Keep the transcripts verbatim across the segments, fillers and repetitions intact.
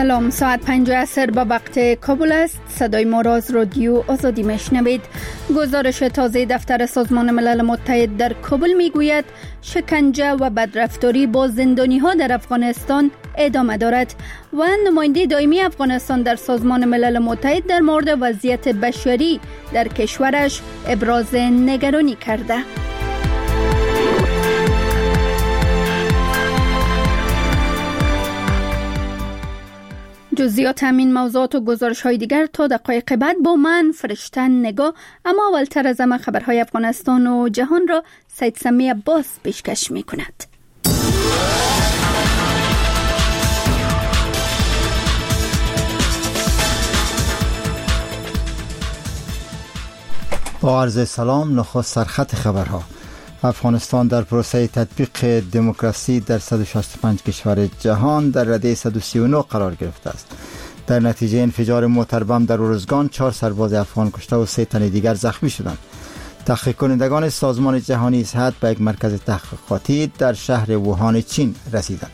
سلام، ساعت پنج عصر به وقت کابل است. صدای ما را از رادیو آزادی میشنوید. گزارش تازه دفتر سازمان ملل متحد در کابل میگوید شکنجه و بدرفتاری با زندانی ها در افغانستان ادامه دارد و نماینده دائمی افغانستان در سازمان ملل متحد در مورد وضعیت بشری در کشورش ابراز نگرانی کرده. جزئیات همین موضوعات و گزارش های دیگر تا دقایق بعد با من فرشته نگاه. اما اولتر از همه خبرهای افغانستان و جهان را سید سمی عباس پیشکش می کند. با عرض سلام، نخست سرخط خبرها. افغانستان در پروسه تطبیق دموکراسی در صد و شصت و پنج کشور جهان در رده صد و سی و نه قرار گرفته است. در نتیجه انفجار موتر بم در ارزگان چهار سرباز افغان کشته و سه تن دیگر زخمی شدند. تحقیق کنندگان سازمان جهانی صحت به یک مرکز تحقیقاتی در شهر ووهان چین رسیدند.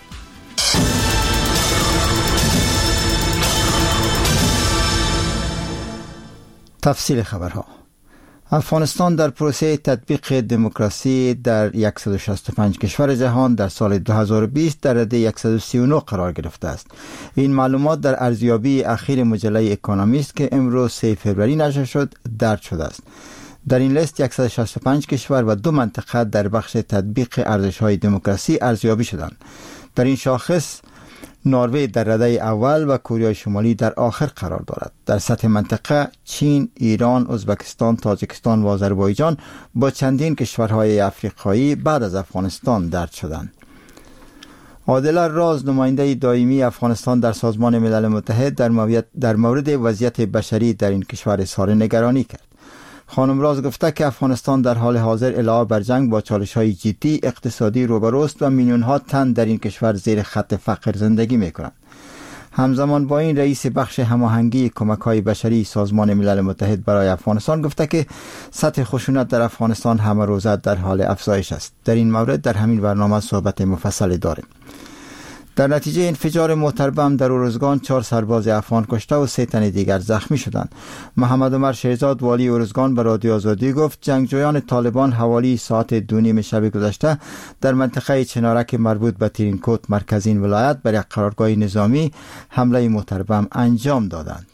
تفصیل خبرها. افغانستان در پروسه تطبیق دموکراسی در صد و شصت و پنج کشور جهان در سال دو هزار و بیست در رده صد و سی و نه قرار گرفته است. این معلومات در ارزیابی اخیر مجله اکونومیست که امروز سه فوریه نشر شد درج شده است. در این لیست صد و شصت و پنج کشور و دو منطقه در بخش تطبیق ارزش‌های دموکراسی ارزیابی شدند. در این شاخص نروژ در رده اول و کره شمالی در آخر قرار دارد. در سطح منطقه چین، ایران، ازبکستان، تاجیکستان و آذربایجان با چندین کشورهای افریقایی بعد از افغانستان درج شدند. عادله راز، نماینده دائمی افغانستان در سازمان ملل متحد در, در مورد وضعیت بشری در این کشور اظهار نگرانی کرد. خانم راز گفته که افغانستان در حال حاضر علاوه بر جنگ با چالش‌های جدی اقتصادی روبروست و میلیون‌ها تن در این کشور زیر خط فقر زندگی می‌کنند. همزمان با این رئیس بخش هماهنگی کمک‌های بشری سازمان ملل متحد برای افغانستان گفته که سطح خشونت در افغانستان همه روزه در حال افزایش است. در این مورد در همین برنامه صحبت مفصل داریم. در نتیجه انفجار موتر بم در ارزگان چهار سرباز افغان کشته و سه تن دیگر زخمی شدند. محمد عمر شهزاد والی ارزگان به رادیو آزادی گفت جنگجویان طالبان حوالی ساعت دو نیم شب گذشته در منطقه چنارک مربوط به ترینکوت مرکزین ولایت بر یک قرارگاه نظامی حمله موتر بم انجام دادند.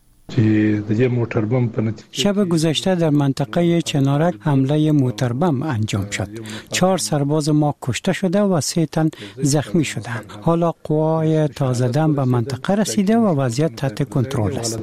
شب گذشته در منطقه چنارک حمله موتر بم انجام شد. چهار سرباز ما کشته شده و سه تن زخمی شدند. حالا قوای تازه دم به منطقه رسیده و وضعیت تحت کنترل است.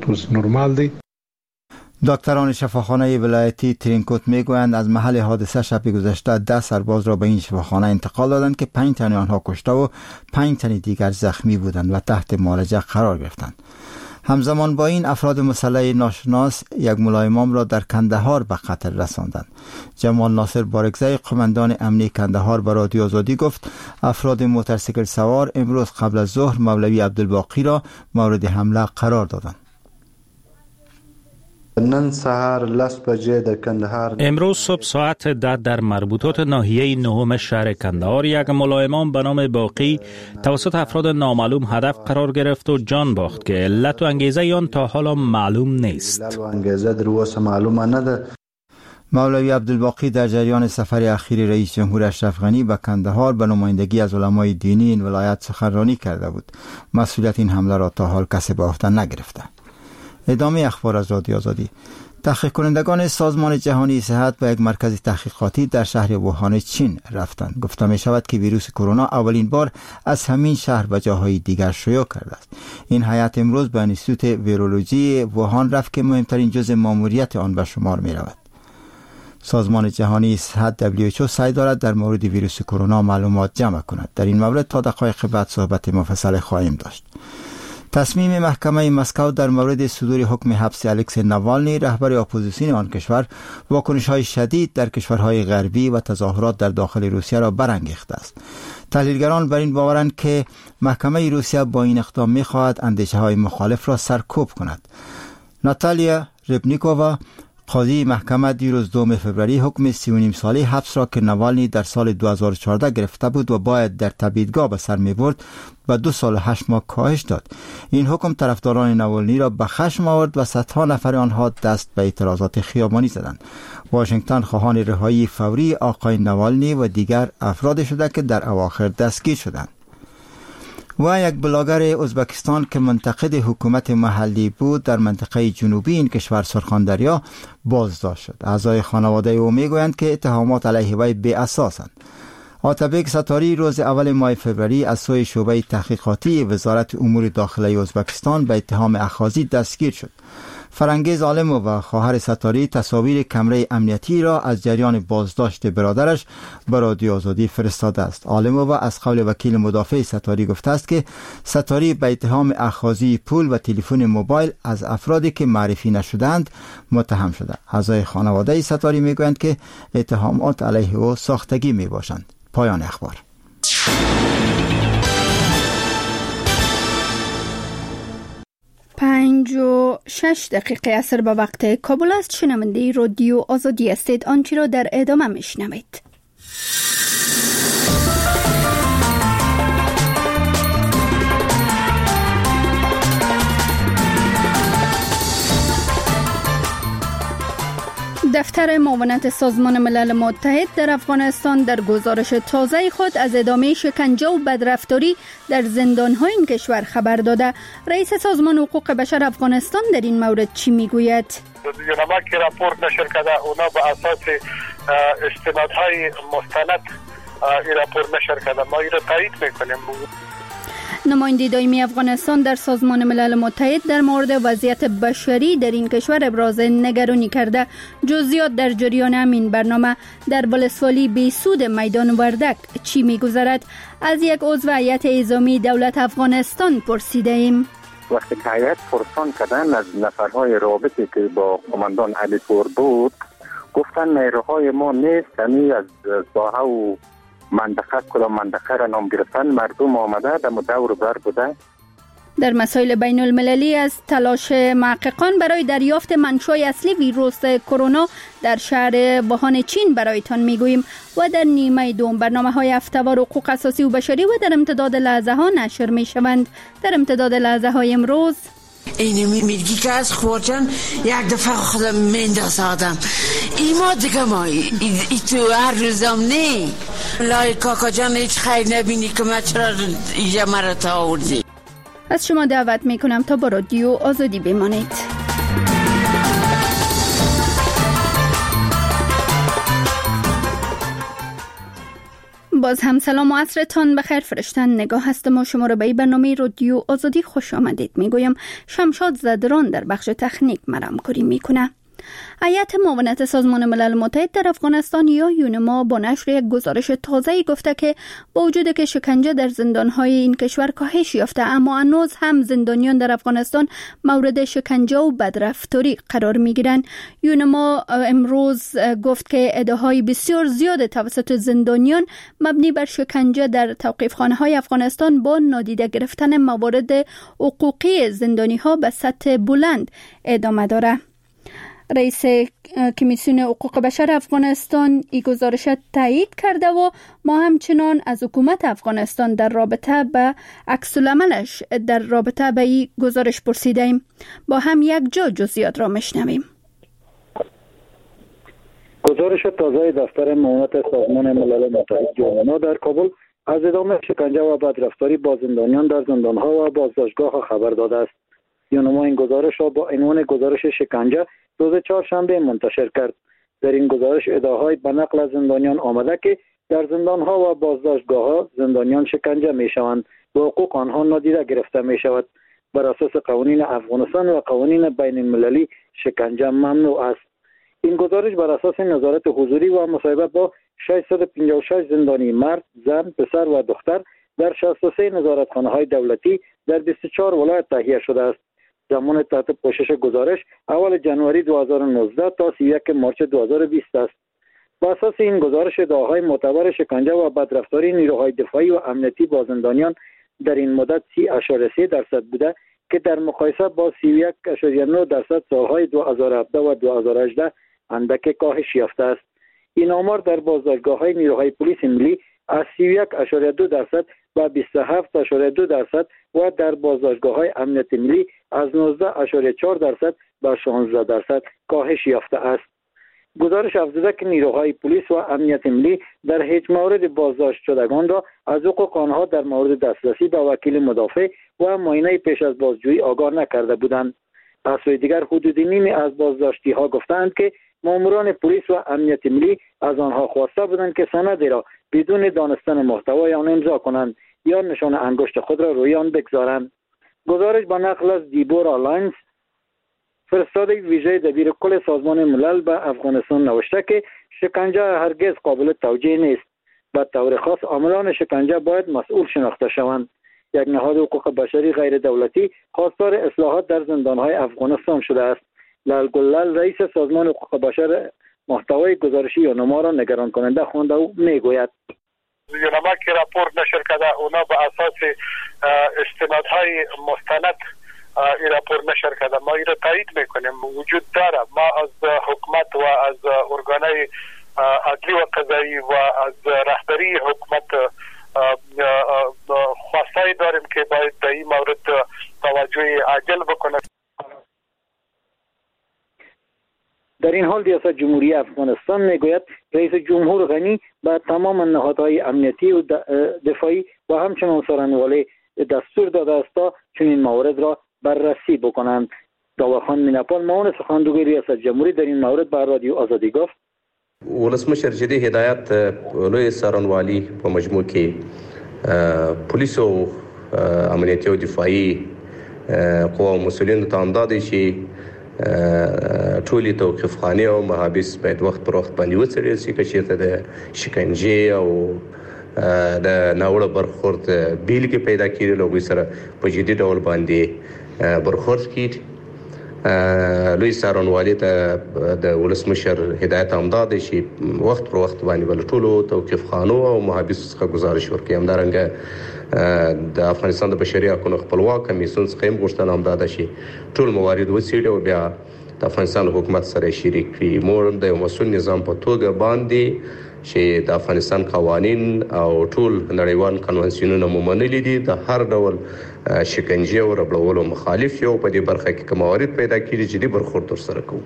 دکتران شفاخانه ولایتی ترینکوت میگویند از محل حادثه شب گذشته ده سرباز را به این شفاخانه انتقال دادند که پنج تن آنها کشته و پنج تن دیگر زخمی بودند و تحت معالجه قرار گرفتند. همزمان با این افراد مسلح ناشناس یک ملای امام را در کندهار به قتل رساندند. جمال ناصر بارگزی قماندان امنی کندهار به رادیو آزادی گفت افراد موتورسیکل سوار امروز قبل از ظهر مولوی عبدالباقی را مورد حمله قرار دادند. نن سهار لس بجه در کندهار امروز صبح ساعت ده در مربوطات ناحیه نهم شهر کندهار یک ملای امام به نام باقی توسط افراد نامعلوم هدف قرار گرفت و جان باخت که علت و انگیزه آن تا حالا معلوم نیست. علت و انگیزه در واسه معلومه نده. مولوی عبدالباقی در جریان سفر اخیر رئیس جمهور اشرف غنی به کندهار به نمایندگی از علمای دینی این ولایت سخنرانی کرده بود. مسئولیت این حمله را تا حال کسی به عهده نگرفته. ادامه اخبار از رادیو آزادی. تحقیق کنندگان سازمان جهانی صحت به یک مرکز تحقیقاتی در شهر ووهان چین رفتند. گفته می شود که ویروس کرونا اولین بار از همین شهر و جاهای دیگر شیوع کرده است. این هیئت امروز به انستیتوت ویرولوژی ووهان رفت که مهمترین جزء ماموریت آن به شمار می رود. سازمان جهانی صحت دبلیو اچ او سعی دارد در مورد ویروس کرونا معلومات جمع کند. در این مورد تا دقایق بعد صحبت مفصل خواهیم داشت. تصمیم محکمه مسکو در مورد صدور حکم حبس الکسی ناوالنی رهبر اپوزیسیون آن کشور واکنش‌های شدید در کشورهای غربی و تظاهرات در داخل روسیه را برانگیخته است. تحلیلگران بر این باورند که محکمه روسیه با این اقدام می‌خواهد اندیشه‌های مخالف را سرکوب کند. ناتالیا ربنیکووا قاضی محکمه دیروز دوم فوریه حکم سی و نیم ساله حبس را که نوالنی در سال دو هزار و چهارده گرفته بود و باید در تبعیدگاه به سر می برد و دو سال و هشت ماه کاهش داد. این حکم طرفداران نوالنی را به خشم آورد و صدها نفر آنها دست به اعتراضات خیابانی زدند. واشنگتن خواهان رهایی فوری آقای نوالنی و دیگر افراد شده که در اواخر دستگیر شدند. و یک بلاگر ازبکستان که منتقد حکومت محلی بود در منطقه جنوبی این کشور سرخاندریا بازداشت شد. اعضای خانواده او میگویند که اتهامات علیه وی بی اساسند. آتابک ستاری روز اول ماه فوریه از سوی شعبه تحقیقاتی وزارت امور داخلی ازبکستان به اتهام اخاذی دستگیر شد. فرنگیز عالمو و خواهر ستاری تصاویر کمره امنیتی را از جریان بازداشت برادرش به رادیو آزادی فرستاده است. عالمو از قول وکیل مدافع ستاری گفته است که ستاری به اتهام اخاذی پول و تلفن موبایل از افرادی که معرفی نشدند متهم شده. اعضای خانواده ستاری میگویند که اتهامات علیه او ساختگی میباشند. پایان اخبار. پنج و شش دقیقه اثر به وقت کابل است. شنونده رادیو آزادی استید. آنچه را در ادامه میشنوید. دفتر معاونت سازمان ملل متحد در افغانستان در گزارش تازه خود از ادامه شکنجه و بدرفتاری در زندان‌های این کشور خبر داده. رئیس سازمان حقوق بشر افغانستان در این مورد چی میگوید؟ یونما که راپورت نشر کرده، اونا به اساس استنادهای مستند این راپورت نشر کرده. ما این را تایید میکنیم. نماینده دائمی افغانستان در سازمان ملل متحد در مورد وضعیت بشری در این کشور ابراز نگرانی کرده. جزئیات در جریان همین برنامه. در ولسوالی بیسود میدان وردک چی میگذرد؟ از یک عضو هیئت اعزامی دولت افغانستان پرسیده ایم. وقتی که هیئت پرسان کردن از نفرهای رابطی که با قماندان علی پور بود، گفتن نیروهای ما نیست، یعنی از ساحه و منطقه کلا منطقه را نام گرفتن، مردم آمده در دور بر بوده. در مسائل بین المللی از تلاش محققان برای دریافت منشأ اصلی ویروس کرونا در شهر ووهان چین برایتان میگوییم و در نیمه دوم برنامه‌های هفته‌وار حقوق اساسی و بشری و در امتداد لحظه ها نشر میشوند. در امتداد لحظه های امروز اینه میگی که از خورجان یک دفعه خودم مینداز آدم ای ما دیگه ما ای, ای تو هر روزم نی لای کاکا جان هیچ خیر نبینی که ما چرا اینجا مرا تا آوردی. از شما دعوت میکنم تا با رادیو آزادی بمانید. باز هم سلام و عصرتان بخیر. فرشتن نگاه هست ما شما را به برنامه رادیو آزادی خوش آمدید میگویم. شمشاد زدران در بخش تکنیک مرام کاری میکنه. هیئت معاونت سازمان ملل متحد در افغانستان یا یونما با نشر یک گزارش تازه‌ای گفته که با وجود که شکنجه در زندان‌های این کشور کاهش یافته، اما هنوز هم زندانیان در افغانستان مورد شکنجه و بدرفتاری قرار می‌گیرند. یونما امروز گفت که ادعاهای بسیار زیاد توسط زندانیان مبنی بر شکنجه در توقیفخانه‌های افغانستان با نادیده گرفتن موارد حقوقی زندانی‌ها به سطح بلند ادامه دارد. رئیس کمیسیون حقوق بشر افغانستان این گزارش تایید کرده و ما همچنان از حکومت افغانستان در رابطه به عکس العملش در رابطه به این گزارش پرسیده ایم. با هم یک جا جزئیات را میشنویم. گزارش تازه دفتر معاونت سازمان ملل متحد یونما در کابل از ادامه شکنجه و بدرفتاری با زندانیان در زندانها و بازداشتگاه خبر داده است. یونما این گزارش را با عنوان گزارش شکنجه روز چهارشنبه منتشر کرد. در این گزارش ادعاهای به نقل از زندانیان آمده که در زندانها و بازداشتگاه‌ها زندانیان شکنجه می‌شوند و حقوق آنها نادیده گرفته می‌شود. بر اساس قوانین افغانستان و قوانین بین المللی شکنجه ممنوع است. این گزارش بر اساس نظارت حضوری و مصاحبه با ششصد و پنجاه و شش زندانی مرد، زن، پسر و دختر در شصت و سه نظارتخانه‌های دولتی در بیست و چهار ولایت تهیه شده است. زمان تحت پوشش گزارش اول جنوری دو هزار و نوزده تا سی و یک مارچ دو هزار و بیست است. با اساس این گزارش ادعاهای معتبر شکنجه و بدرفتاری نیروهای دفاعی و امنیتی با زندانیان در این مدت سی اشاره سه درصد بوده که در مقایسه با سی و یک ممیز نه درصد سالهای دو هزار و هفده و دو هزار و هجده اندک کاهش یافته است. این آمار در بازداشتگاه‌های نیروهای پلیس ملی از سی و یک ممیز دو درصد و بیست و هفت ممیز دو درصد و در بازداشتگاه‌های امنیت ملی از نوزده ممیز چهار درصد به شانزده درصد کاهش یافته است. گزارش افزوده که نیروهای پلیس و امنیت ملی در هیچ مورد بازداشت شدگان را از حقوق آنها در مورد دسترسی به وکیل مدافع و معاینه پیش از بازجویی آگاه نکرده بودند. از سوی دیگر حدود نیمی از بازداشتی ها گفتند که ماموران پلیس و امنیت ملی از آنها خواسته بودند که سندی را بدون دانستن محتوای آن امضا کنند یا نشان انگشت خود را روی آن بگذارند. گزارش با نقل از دیبورا لاینز، فرستاده ویژه دبیر کل سازمان ملل به افغانستان، نوشته که شکنجه هرگز قابل توجیه نیست. به طور خاص عاملان شکنجه باید مسئول شناخته شوند. یک نهاد حقوق بشری غیر دولتی خواستار اصلاحات در زندانهای افغانستان شده است. لال گلال، رئیس سازمان حقوق بشر، محتوای گزارشی یونما را نگران کننده خوانده و میگوید یونما که راپورت نشر کرده، اونا به اساس استنادهای مستند این راپورت نشر کرده. ما این را تایید میکنیم، وجود داره. ما از حکومت و از ارگانهای عدلی و قضایی و از رهبری حکومت خواستایی داریم که باید در این مورد توجه عاجل بکنه. در این حال ریاست جمهوری افغانستان میگوید رئیس جمهور غنی به تمام نهادهای امنیتی و دفاعی و همچنان سرانوالی دستور داده است تا چنین موارد را بررسی بکنند. داورخان میناپال، معاون سخنگوی ریاست جمهوری، در این مورد به رادیو آزادی گفت ولسمشر جدي هدایت لوی سرانوالی په مجموع کې پولیس او امنیتي او دفاعي قوا او مسؤلینو ته امدادي شي ټولي توقيفخانه او محابس باید وخت پر وخت باندې وڅېړل شي، چې ته د شکنجه او د ناوړه برخورد بیلګې پیدا کړي لوګي سره په جدي ډول باندې برخورد کړي. لوی سرانوالی ته د ولسمشر هدایت امداد شي وخت پر وخت باندې بل ټولو توقيفخانو او محابس څخه گزارش ورکړي. همدارنګه د افغانستان د بشري حقوقو خپلواک کمیسیون څخه هم غوښتنه امداد شي ټول موارد وڅېړي او بیا د افغانستان حکومت سره شریک کړي. مور د یو مسؤل نظام په توګه باندې چې د افغانستان قوانین او ټول نړیوال کنوانسیونونه منلي دي، د هر ډول شکنجه او ربړولو مخالف یو په دې برخه کې کوم موارد پیدا کړي چې د برخورد سره کوي.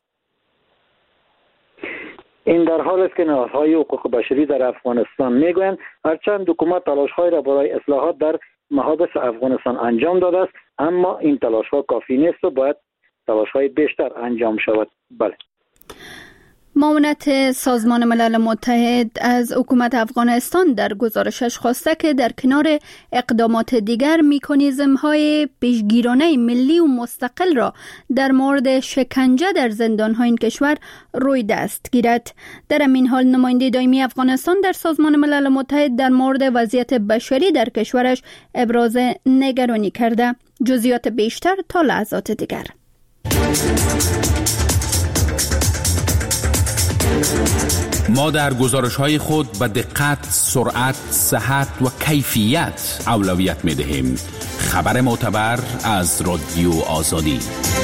این در حال است که نهادهای حقوق بشری در افغانستان میگویند هرچند حکومت تلاش‌های را برای اصلاحات در محابس افغانستان انجام داده است، اما این تلاش‌ها کافی نیست و باید تلاش‌های بیشتر انجام شود. بله. معاونت سازمان ملل متحد از حکومت افغانستان در گزارشش خواسته که در کنار اقدامات دیگر مکانیزم‌های پیشگیرانه ملی و مستقل را در مورد شکنجه در زندان‌های این کشور روی دست گیرد. در همین حال نماینده دائمی افغانستان در سازمان ملل متحد در مورد وضعیت بشری در کشورش ابراز نگرانی کرده. جزئیات بیشتر تا لحظات دیگر. ما در گزارش‌های خود به دقت، سرعت، صحت و کیفیت اولویت می‌دهیم. خبر معتبر از رادیو آزادی.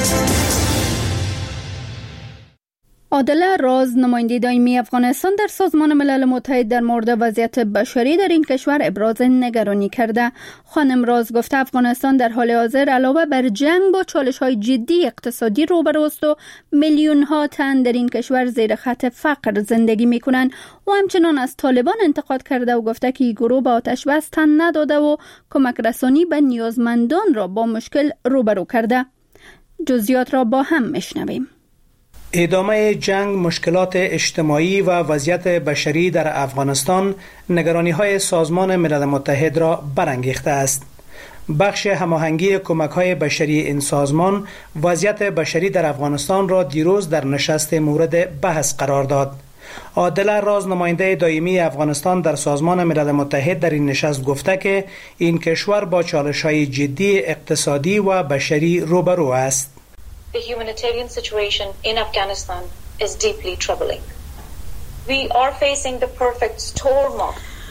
عادله راز، نماینده دائمی افغانستان در سازمان ملل متحد در مورد وضعیت بشری در این کشور ابراز نگرانی کرده. خانم راز گفته افغانستان در حال حاضر علاوه بر جنگ با چالش‌های جدی اقتصادی روبروست و میلیون‌ها تن در این کشور زیر خط فقر زندگی می‌کنند و همچنان از طالبان انتقاد کرده و گفته که این گروه به آتش بس تن نداده و کمک رسانی به نیازمندان را با مشکل روبرو کرده. جزئیات را با هم میشنویم. ادامه جنگ، مشکلات اجتماعی و وضعیت بشری در افغانستان نگرانی‌های سازمان ملل متحد را برانگیخته است. بخش هماهنگی کمک‌های بشری این سازمان وضعیت بشری در افغانستان را دیروز در نشست مورد بحث قرار داد. عادله راز، نماینده دائمی افغانستان در سازمان ملل متحد در این نشست گفته که این کشور با چالش‌های جدی اقتصادی و بشری روبرو است. The humanitarian situation in Afghanistan is deeply troubling. We are facing the perfect storm of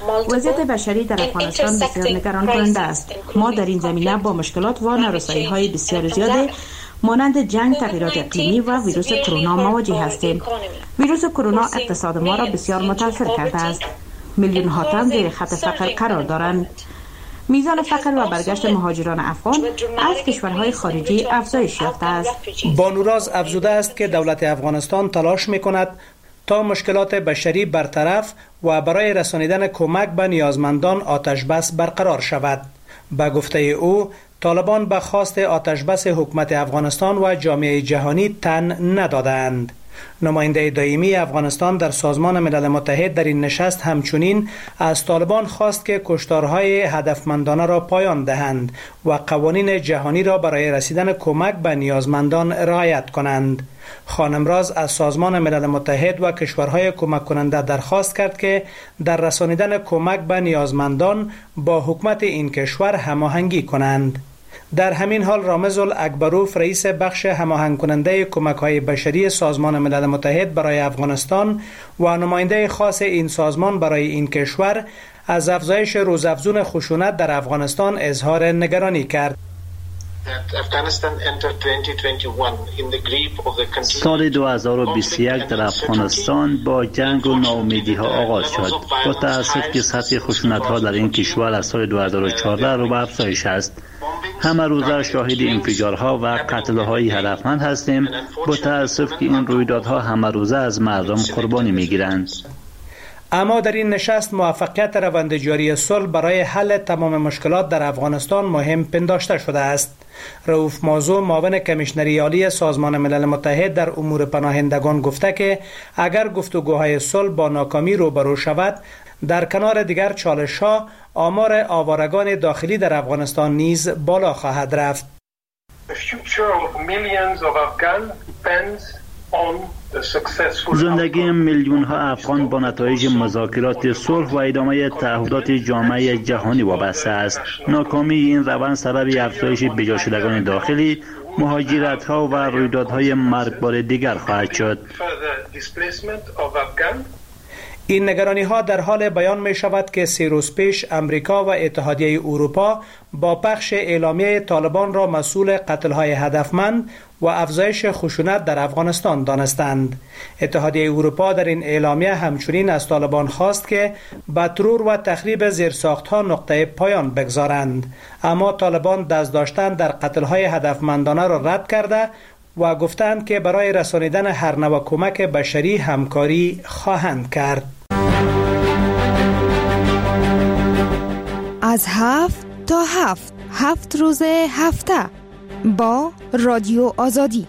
وضعیت بشری در افغانستان بسیار نگران کننده است. ما در این زمینه با مشکلات و نارسایی‌های بسیار زیاد مانند جنگ، تغییرات اقلیمی و ویروس کرونا مواجه هستیم. ویروس کرونا اقتصاد ما را بسیار متاثر کرده است. میلیون ها تن زیر خط فقر قرار دارند. میزان فقر و برگشت مهاجران افغان از کشورهای خارجی افزایش یافته است. بانوراز افزوده است که دولت افغانستان تلاش می‌کند تا مشکلات بشری برطرف و برای رسانیدن کمک به نیازمندان آتش بس برقرار شود. به گفته او، طالبان به خواست آتش بس حکومت افغانستان و جامعه جهانی تن ندادند. نماینده دائمی افغانستان در سازمان ملل متحد در این نشست همچنین از طالبان خواست که کشتارهای هدفمندانه را پایان دهند و قوانین جهانی را برای رسیدن کمک به نیازمندان رعایت کنند. خانم راز از سازمان ملل متحد و کشورهای کمک کننده درخواست کرد که در رسانیدن کمک به نیازمندان با حکومت این کشور هماهنگی کنند. در همین حال رامز الاکبروف، رئیس بخش هماهنگ کننده کمک‌های بشری سازمان ملل متحد برای افغانستان و نماینده خاص این سازمان برای این کشور، از افزایش روزافزون خشونت در افغانستان اظهار نگرانی کرد. سال دو هزار و بیست و یک در افغانستان با جنگ و ناامیدی ها آغاز شد. با تأسف که سطح خشونت ها در این کشور از سال دو هزار و چهارده رو به افزایش است. همه روزه شاهد انفجارها و قتل‌های هدفمند هستیم. با تأسف که این رویدادها همه روزه از مردم قربانی می‌گیرند. اما در این نشست موفقیت روند جاری صلح برای حل تمام مشکلات در افغانستان مهم پنداشته شده است. رؤوف موضوع، معاون کمیشنری عالی سازمان ملل متحد در امور پناهندگان، گفته که اگر گفتگوهای صلح با ناکامی روبرو شود، در کنار دیگر چالش‌ها آمار آوارگان داخلی در افغانستان نیز بالا خواهد رفت. زندگی میلیون ها افغان با نتایج مذاکرات صلح و ادامه تعهدات جامعه جهانی وابسته است. ناکامی این روند سبب افزایش بیجا شدگان داخلی، مهاجرت ها و رویدادهای مرگبار دیگر خواهد شد. این نگرانی ها در حال بیان می شود که سه روز پیش امریکا و اتحادیه اروپا با پخش اعلامیه طالبان را مسئول قتل های هدفمند و افزایش خشونت در افغانستان دانستند. اتحادیه اروپا در این اعلامیه همچنین از طالبان خواست که به ترور و تخریب زیرساختها نقطه پایان بگذارند، اما طالبان دست داشتن در قتل های هدفمندانه را رد کرده و گفتند که برای رسانیدن هر نوع کمک بشری همکاری خواهند کرد. از هفت تا هفت هفت روز هفته با رادیو آزادی.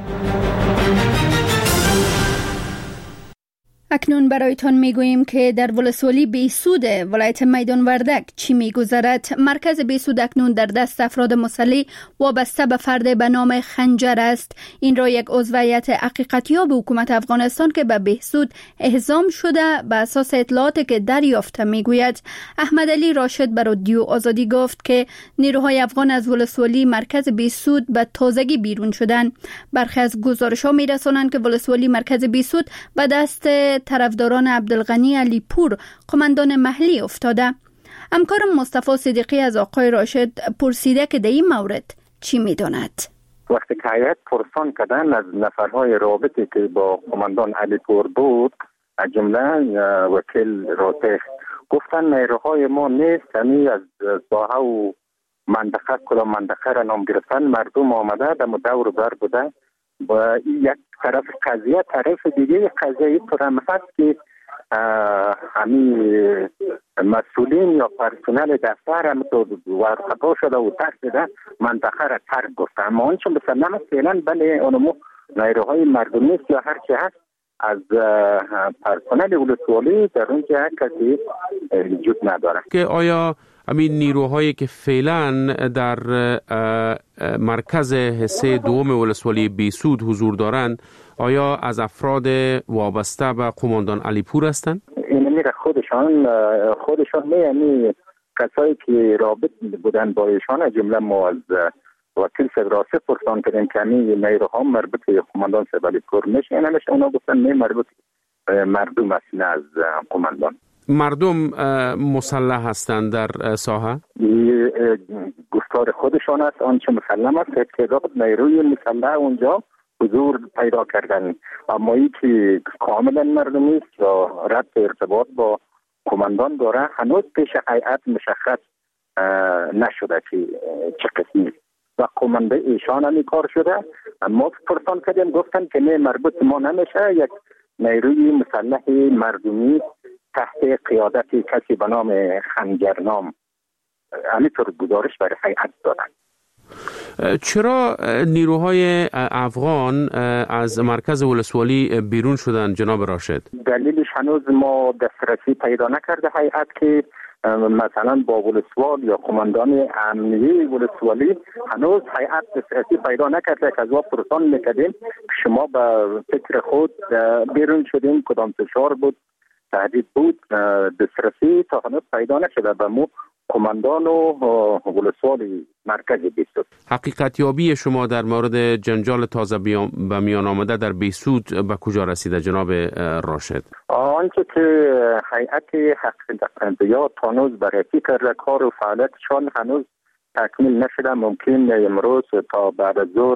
اکنون برایتان میگوییم که در ولسوالی بیسود ولایت میدان وردک چی میگذرد. مرکز بیسود اکنون در دست افراد مسلح وابسته به فرد به نام خنجر است. این را یک عضویت حقیقتیاب حکومت افغانستان که به بیسود احضام شده به اساس اطلاعاتی که دریافته میگوید. احمد علی راشد بر رادیو آزادی گفت که نیروهای افغان از ولسوالی مرکز بیسود به تازگی بیرون شدند. برخی از گزارش‌ها میرسانند که ولسوالی مرکز بیسود به دست طرفداران عبدالغنی علی پور قماندان محلی افتاده. همکارم مصطفی صدیقی از آقای راشد پرسیده که در این مورد چی میداند. وقتی که هیئت پرسان کردن از نفرهای رابطی که با قماندان علی پور بود، از جمله وکیل راتخ، گفتن نیروهای ما نیست، یعنی از ساحه و منطقه کلا منطقه را نام گرفتن، مردم آمده در دور بر بوده با یک طرف قضیه، طرف دیگه قضیه طور هم هست که همین مسئولین یا پرسنل دفتر هم تو ورقبا شده و ترک ده منطقه را ترک گفته. اما آنچه بسنم فعلا بله اونمو نیروهای مردمی است یا هر چه هست از پرسنل ولسوالی در اونجا کسی وجود نداره. که آیا همین نیروهایی که فعلا در مرکز حصه دوم ولسوالی بیسود حضور دارند آیا از افراد وابسته به قماندان علی پور هستند؟ این میره خودشان خودشان میانی کسایی که رابط بودن با ایشان، از جمله ما از وکیل صدراسی پرسان کردیم که همین نیروها مربوط به قماندان علی پور میشه، اینش اونا گفتن نه مربوط مردم است نه از قماندان. مردم مسلح هستند در ساحه؟ گفتار خودشان است. آنچه مسلم است تعداد نیروی مسلح اونجا حضور پیدا کردن، اما این که کاملا مردمی است و ربط ارتباط با کماندان داره هنوز پیش هیئت مشخص نشده که چه قسمی و کمانده ایشان همی کار شده. ما پرسان کردیم گفتن که نه، مربوط ما نمیشه، یک نیروی مسلح مردمی تحت قیادت کسی به نام خنجرنام همینطور گزارش برای هیئت دادن. چرا نیروهای افغان از مرکز ولسوالی بیرون شدن جناب راشد؟ دلیلش هنوز ما دسترسی پیدا نکرده هیئت که مثلا با ولسوال یا کماندان امنیه ولسوالی هنوز هیئت دسترسی پیدا نکرده که از ما پرسان میکردیم شما به فکر خود بیرون شدیم، کدام فشار بود، تهدید بود، دسترسی تا هنوز پیدا نشده به مو کماندان و ولسوال مرکز بیسود. حقیقت یابی شما در مورد جنجال تازه به میان آمده در بیسود به کجا رسیده جناب راشد؟ آنچه که هیئت حقیقت یابی هنوز بررسی کرده کار و فعالیتشان هنوز تکمیل نشده، ممکن امروز تا بعد از ظهر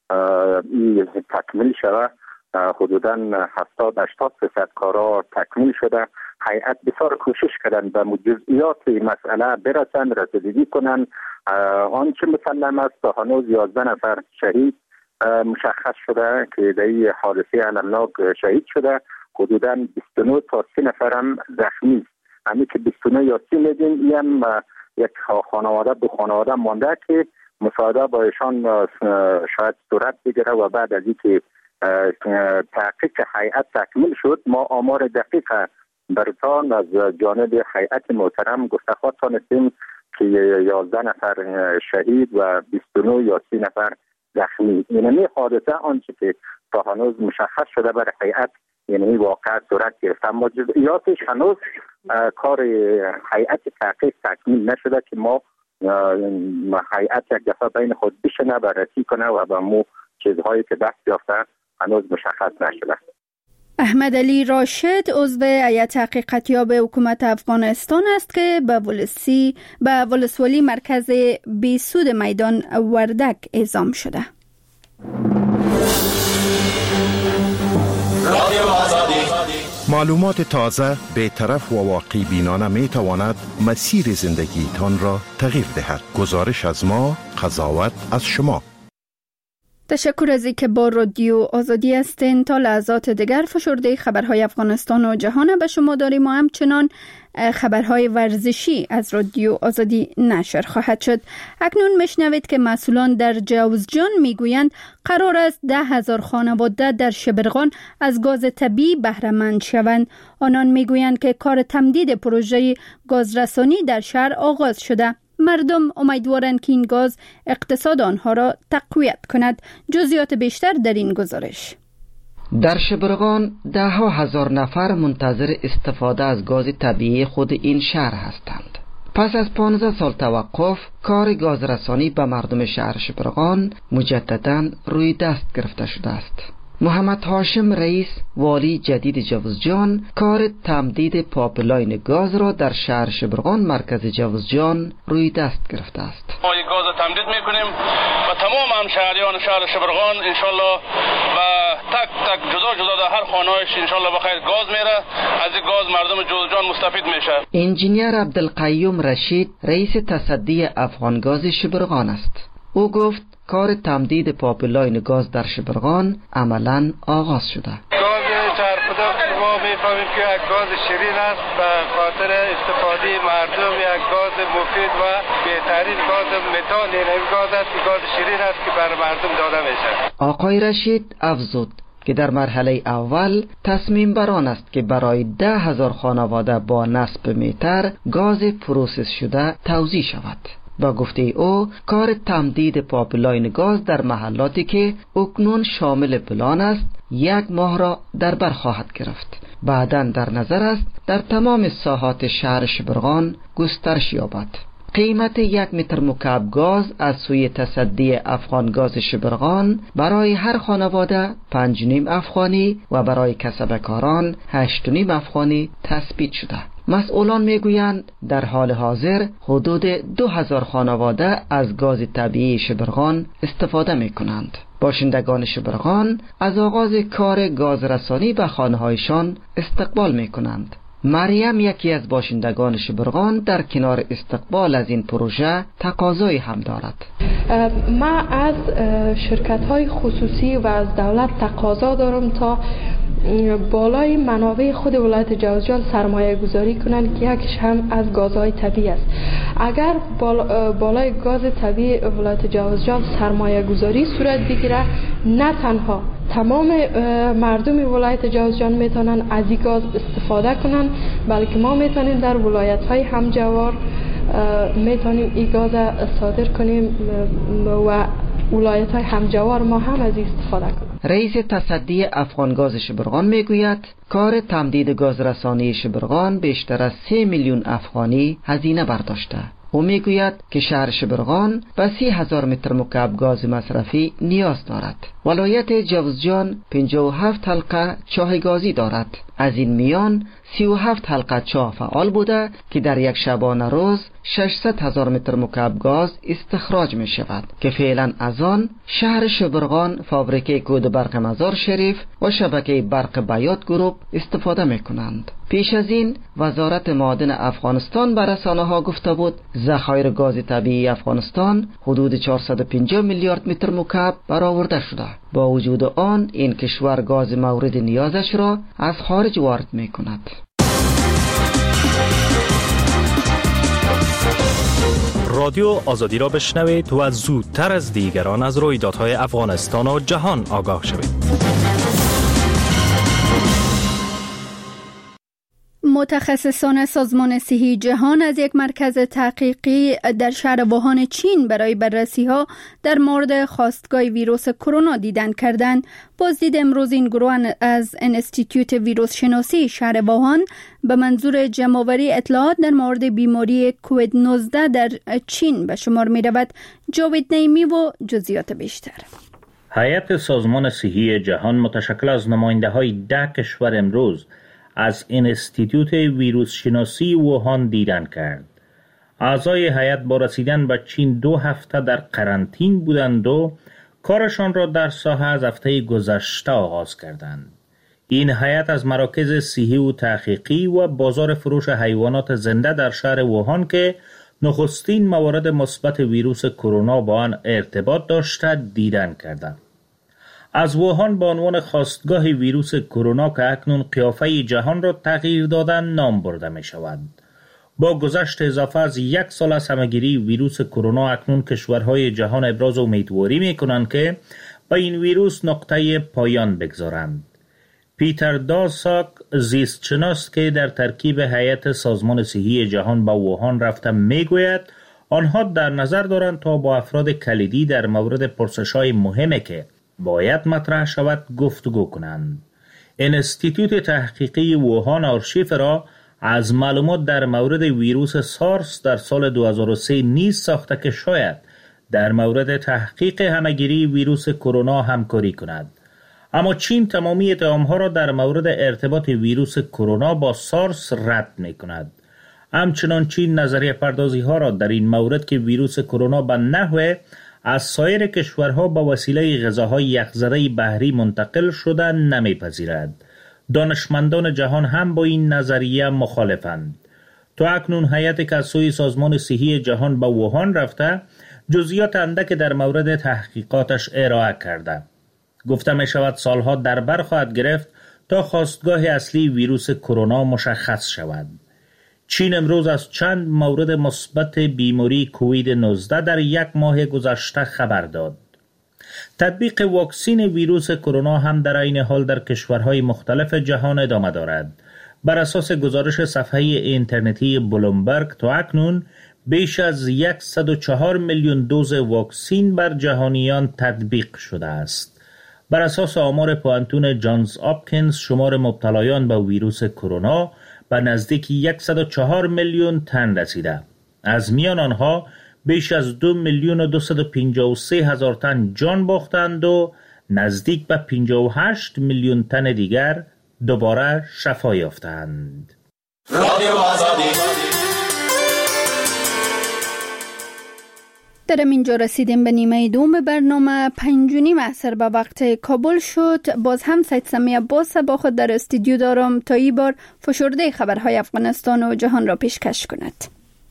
تکمیل شود. حدوداً هفتاد هشتاد درصد کارا تکمیل شده. هیئت بسیار کوشش کردن به جزئیات مسئله برسن، رسیدگی کنن. آنچه مسلم است تا هنوز یازده نفر شهید مشخص شده که در این حادثه المناک شهید شده، حدوداً بیست و نه تا سی نفر هم زخمی است. همین که بیست و نه یا سی میدین این هم یک خانواده دو خانواده مانده که مساعده با ایشان شاید صورت بگیره و بعد از اینکه تحقیق هیئت تکمیل شد ما آمار دقیق برتان از جانب هیئت محترم گستخواه تانستیم که یازده نفر شهید و بیست و نه یا سی نفر زخمی. یعنی حادثه آنچه که تا هنوز مشخص شده برای هیئت یعنی واقع صورت گرفت، اما جزئیاتش هنوز کار هیئت تحقیق تکمیل نشده که ما هیئت یک دفعه بین خود بشنه بررسی کنه و به مو چیزهایی که دست یافته هنوز مشخص نشده. احمد علی راشد عضو هیئت حقیقتیاب حکومت افغانستان است که به ولسی به ولسوالی مرکز بیسود میدان وردک اعزام شده. معلومات تازه، بی‌طرف و واقعی بینانه می تواند مسیر زندگی تان را تغییر دهد. گزارش از ما، قضاوت از شما. تشکر از اینکه با رادیو آزادی هستین. تا لحظات دیگر فشرده خبرهای افغانستان و جهان به شما داریم و همچنان خبرهای ورزشی از رادیو آزادی نشر خواهد شد. اکنون میشنوید که مسئولان در جوزجان میگویند قرار است ده هزار خانواده در شبرغان از گاز طبیعی بهره مند شوند. آنان میگویند که کار تمدید پروژه گازرسانی در شهر آغاز شده. مردم امیدوارند که این گاز اقتصاد آنها را تقویت کند. جزئیات بیشتر در این گزارش. در شبرغان ده ها هزار نفر منتظر استفاده از گاز طبیعی خود این شهر هستند. پس از پانزده سال توقف کار گازرسانی به مردم شهر شبرغان مجدداً روی دست گرفته شده است. محمد هاشم رئیس والی جدید جوزجان کار تمدید پایپلاین گاز را در شهر شبرغان مرکز جوزجان روی دست گرفته است. ما این گاز تمدید میکنیم و تمام همشهریان شهر شبرغان انشالله و تک تک جدا جدا در هر خانه‌اش انشالله بخیر گاز میره. از این گاز مردم جوزجان مستفید میشه. انجینیر عبدالقیوم رشید رئیس تصدی افغانگاز شبرغان است. او گفت کار تمدید پایپلاین گاز در شبرغان عملاً آغاز شده. گاز چرخدار ما میفهمیم که یک گاز شیرین است به خاطر استفاده مردم، یک گاز مفید و بهترین گاز متان این گاز است که گاز شیرین است که بر مردم داده میشه. آقای رشید افزود که در مرحله اول تصمیم بر آن است که برای ده هزار خانواده با نصب متر گاز پروسس شده توزیع شود. با گفته او کار تمدید پایپلاین گاز در محلاتی که اکنون شامل پلان است یک ماه را در بر خواهد گرفت. بعداً در نظر است در تمام ساحات شهر شبرغان گسترش یابد. قیمت یک متر مکعب گاز از سوی تصدی افغان گاز شبرغان برای هر خانواده پنج و نیم افغانی و برای کسبکاران هشت و نیم افغانی تثبیت شده. مسئولان میگویند در حال حاضر حدود دو هزار خانواده از گاز طبیعی شبرغان استفاده می کنند. باشندگان شبرغان از آغاز کار گاز رسانی به خانه‌هایشان استقبال می کنند. مریم یکی از باشندگان شبرغان در کنار استقبال از این پروژه تقاضایی هم دارد. ما از شرکت‌های خصوصی و از دولت تقاضا دارم تا بالای منابع خود ولایت جوزجان سرمایه گذاری کنند که یکیش هم از گازهای طبیعی است. اگر بالای گاز طبیعی ولایت جوزجان سرمایه گذاری صورت بگیره، نه تنها تمام مردم ولایت جوزجان میتونن از این گاز استفاده کنن، بلکه ما میتونیم در ولایت های همجوار میتونیم این گاز صادر کنیم و ولایت های همجوار ما هم از این استفاده کنیم. رئیس تصدی افغان گاز شبرغان میگوید کار تمدید گاز رسانی شبرغان بیشتر از سه میلیون افغانی هزینه برداشته. او میگوید که شهر شبرغان به سی هزار متر مکعب گاز مصرفی نیاز دارد. ولایت جوزجان پنجاه و هفت حلقه چاه گازی دارد. از این میان سی و هفت حلقه چاه فعال بوده که در یک شبانه روز ششصد هزار متر مکعب گاز استخراج می شود که فعلا از آن شهر شبرغان، فابریکه کود برق مزار شریف و شبکه برق بیات گروپ استفاده می کنند. پیش از این وزارت معادن افغانستان به رسانه ها گفته بود ذخایر گاز طبیعی افغانستان حدود چهارصد و پنجاه میلیارد متر مکعب برآورده شده. با وجود آن این کشور گاز مورد نیازش را از خارج وارد می کند. رادیو آزادی را بشنوید و زودتر از دیگران از رویدادهای افغانستان و جهان آگاه شوید. متخصصان سازمان صحی جهان از یک مرکز تحقیقی در شهر ووهان چین برای بررسی ها در مورد خاستگاه ویروس کرونا دیدن کردند. بازدید امروز این گروه از انستیتوت ویروس شناسی شهر ووهان به منظور جمع‌آوری اطلاعات در مورد بیماری کووید نوزده در چین به شمار می رود. جاوید نعیمی و جزئیات بیشتر. هیئت سازمان صحی جهان متشکل از نماینده های ده کشور امروز از انستیتوت ویروس شناسی ووهان دیدن کرد. اعضای هیئت با رسیدن به چین دو هفته در قرنطین بودند و کارشان را در ساحه از هفته گذشته آغاز کردند. این هیئت از مراکز صحی و تحقیقی و بازار فروش حیوانات زنده در شهر ووهان که نخستین موارد مثبت ویروس کرونا با آن ارتباط داشته دیدن کردند. از ووهان به عنوان خاستگاه ویروس کرونا که اکنون قیافه جهان را تغییر دادن نام برده می شود. با گذشت اضافه از یک سال از همه‌گیری ویروس کرونا اکنون کشورهای جهان ابراز امیدواری می کنند که با این ویروس نقطه پایان بگذارند. پیتر داساک زیستشناس که در ترکیب هیئت سازمان صحی جهان به ووهان رفته می گوید آنها در نظر دارند تا با افراد کلیدی در مورد پرسش‌های مهمی که باید مطرح شود گفتگو کنند. انستیتوت تحقیقی ووهان آرشیف را از معلومات در مورد ویروس سارس در سال دو هزار و سه نیز ساخته که شاید در مورد تحقیق همه‌گیری ویروس کرونا همکاری کند. اما چین تمامی اتهام‌ها را در مورد ارتباط ویروس کرونا با سارس رد می‌کند. همچنان چین نظریه پردازی ها را در این مورد که ویروس کرونا به نحو از سایر کشورها با وسیله غذاهای یخزده بحری منتقل شده نمیپذیرد. دانشمندان جهان هم با این نظریه مخالفند. تا اکنون هیئتی که از سوی سازمان صحی جهان به ووهان رفته جزئیات اندک در مورد تحقیقاتش ارائه کرده. گفته می شود سالها در بر خواهد گرفت تا خاستگاه اصلی ویروس کرونا مشخص شود. چین امروز از چند مورد مثبت بیماری کووید نوزده در یک ماه گذشته خبر داد. تطبیق واکسین ویروس کرونا هم در این حال در کشورهای مختلف جهان ادامه دارد. بر اساس گزارش صفحه اینترنتی بلومبرگ تا اکنون بیش از صد و چهار میلیون دوز واکسین بر جهانیان تطبیق شده است. بر اساس آمار پوانتون جانز آپکینز شمار مبتلایان به ویروس کرونا به نزدیک صد و چهار میلیون تن رسیده. از میان آنها بیش از دو میلیون و دویست و پنجاه و سه هزار تن جان باختند و نزدیک به پنجاه و هشت میلیون تن دیگر دوباره شفا یافتند. در اینجا رسیدیم به نیمه دوم برنامه. پنج و نیم عصر به وقت کابل شد. باز هم سید سمی عباس با خود در استودیو دارم تا این بار فشرده خبرهای افغانستان و جهان را پیشکش کند.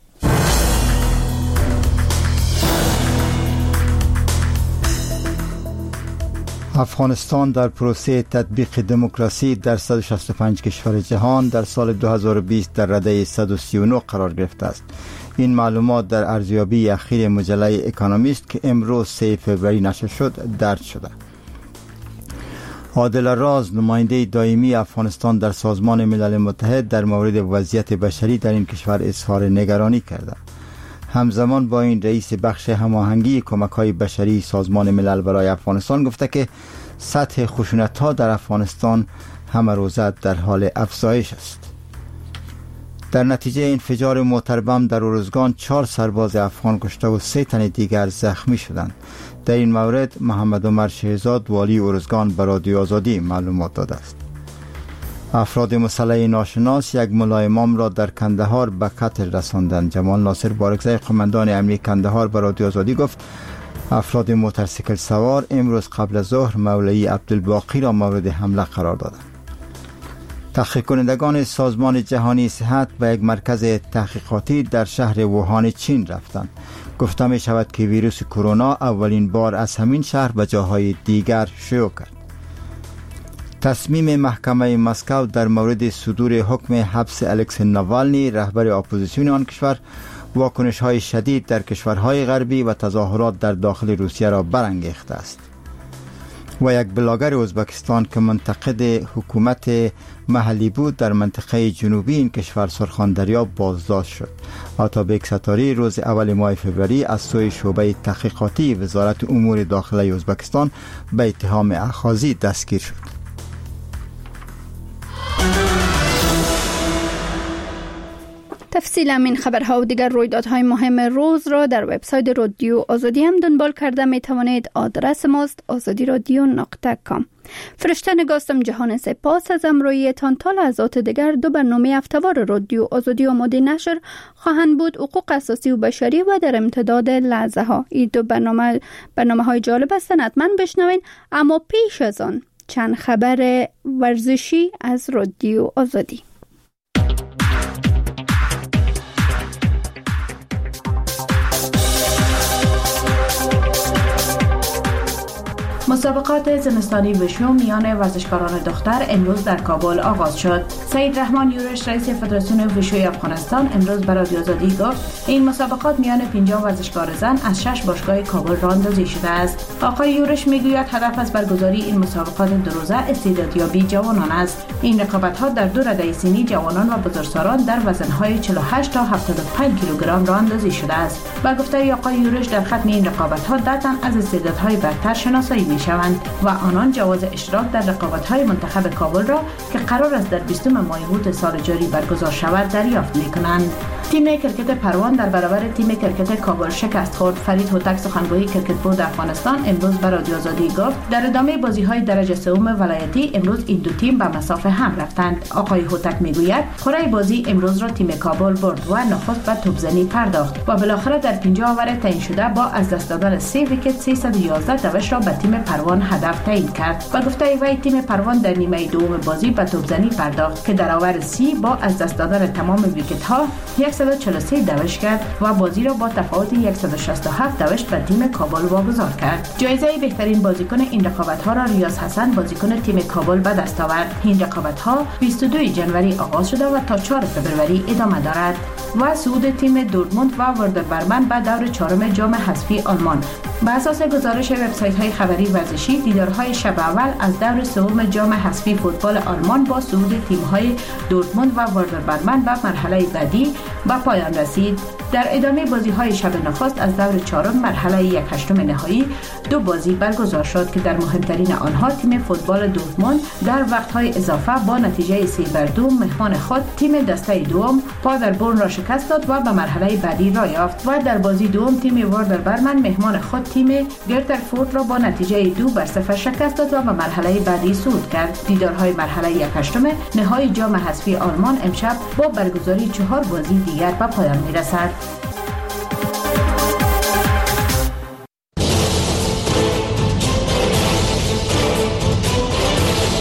افغانستان در پروسه تطبیق دموکراسی در صد و شصت و پنج کشور جهان در سال دو هزار و بیست در رده صد و سی و نه قرار گرفته است. این معلومات در ارزیابی اخیر مجله اکونومیست که امروز سه فوریه نشر شد درج شده. عادل راز، نماینده دائمی افغانستان در سازمان ملل متحد، در مورد وضعیت بشری در این کشور اظهار نگرانی کرده. همزمان با این رئیس بخش هماهنگی کمک‌های بشری سازمان ملل برای افغانستان گفته که سطح خشونت‌ها در افغانستان همه روزه در حال افزایش است. در نتیجه انفجار موتر بم در ارزگان چهار سرباز افغان کشته و سه تن دیگر زخمی شدند. در این مورد محمد عمر شهزاد والی ارزگان به رادیو آزادی معلومات داده است. افراد مسلح ناشناس یک ملا امام را در کندهار به قتل رساندند. جمال ناصر بارکزی قماندان امنیه کندهار به رادیو آزادی گفت افراد موتورسیکل سوار امروز قبل از ظهر مولوی عبدالباقی را مورد حمله قرار دادند. تحقیق کنندگان سازمان جهانی صحت به یک مرکز تحقیقاتی در شهر ووهان چین رفتند. گفته می شود که ویروس کرونا اولین بار از همین شهر به جاهای دیگر شیوع کرد. تصمیم محکمه مسکو در مورد صدور حکم حبس الکسی ناوالنی رهبر اپوزیسیون آن کشور واکنش های شدید در کشورهای غربی و تظاهرات در داخل روسیه را برانگیخته است. و یک بلاگر ازبکستان که منتقد حکومت محلی بود در منطقه جنوبی این کشور سرخاندریا بازداشت شد. آتابک ستاری روز اول ماه فوریه از سوی شعبه تحقیقاتی وزارت امور داخلی ازبکستان به اتهام اخاذی دستگیر شد. تفصیل این خبرها و دیگر رویدادهای مهم روز را در وبسایت رادیو آزادی هم دنبال کرده می توانید. آدرس ماست آزادی رادیو نقطه کام. فرشته نگاستم جهان سپاس از امرویتان. تا لحظات دیگر دو برنامه هفته‌وار رادیو آزادی آماده نشر خواهند بود: حقوق اساسی و بشری و در امتداد لحظه ها. این دو برنامه برنامه های جالب هستند، حتما بشنوین. اما پیش از آن چند خبر ورزشی از رادیو آزادی. مسابقات زمستانی وشو میان ورزشکاران دختر امروز در کابل آغاز شد. سید رحمان یورش رئیس فدراسیون وشوی افغانستان امروز به رادیو آزادی گفت این مسابقات میان پنجاه ورزشکار زن از شش باشگاه کابل راه اندازی شده است. آقای یورش میگوید هدف از برگزاری این مسابقات دو روزه استعدادیابی جوانان است. این رقابت‌ها در دو رده سنی جوانان و بزرگسالان در وزن‌های چهل و هشت تا هفتاد و پنج کیلوگرم راه اندازی شده است. با گفته آقای یورش در ختم این رقابت‌ها ده تن از استعدادهای برتر شناسایی می‌شوند و آنان جواز اشتراک در رقابت‌های منتخب کابل را که قرار است در بیستم ماه اوت سال جاری برگزار شود دریافت می‌کنند. تیم کرکت پروان در برابر تیم کرکت کابل شکست خورد. فرید هوتک سخنگوی کرکت بورد افغانستان امروز به رادیو آزادی گفت در ادامه بازی‌های درجه سوم ولایتی امروز این دو تیم به مسافه هم رفتند. آقای هوتک میگوید کره بازی امروز را تیم کابل برد و نخست به توپزنی پرداخت و بالاخره در پنجاه اوور تعیین شده با از دست دادن سه ویکت سیصد و یازده دوش را به تیم پروان هدف تعیین کرد. و گفته وی تیم پروان در نیمه دوم بازی به توپزنی پرداخت که در اوور سی با از دست دادن تمام ویکت ها صد و چهل و سه دوش کرد و بازی را با تفاوت صد و شصت و هفت دوش به تیم کابل واگذار کرد. جایزه بهترین بازیکن این رقابت ها را ریاض حسن بازیکن تیم کابل به دست آورد. این رقابت ها بیست و دو ژانویه آغاز شده و تا چهار فوریه ادامه دارد. و صعود تیم دورتموند و وردر برمن به دور چهارم جام حذفی آلمان. بر اساس گزارش وبسایت‌های خبری ورزشی دیدارهای شب اول از دور سوم جام حذفی فوتبال آلمان با صعود تیم‌های دورتموند و وردر برمن به مرحله بعدی به پایان رسید. در ادامه بازی‌های شب نخست از دور چهارم مرحله یک هشتم نهایی دو بازی برگزار شد که در مهمترین آنها تیم فوتبال دورتموند در وقت‌های اضافه با نتیجه سه بر دو مهمان خود تیم دسته دوم پادربورن را شکست داد و به مرحله بعدی را یافت و در بازی دوم تیم واردر برمن مهمان خود تیم گرترفورت را با نتیجه دو بر صفر شکست داد و به مرحله بعدی صعود کرد. دیدارهای مرحله یک هشتم نهایی جام حذفی آلمان امشب با برگزاری چهار بازی دیگر به پایان می‌رسد.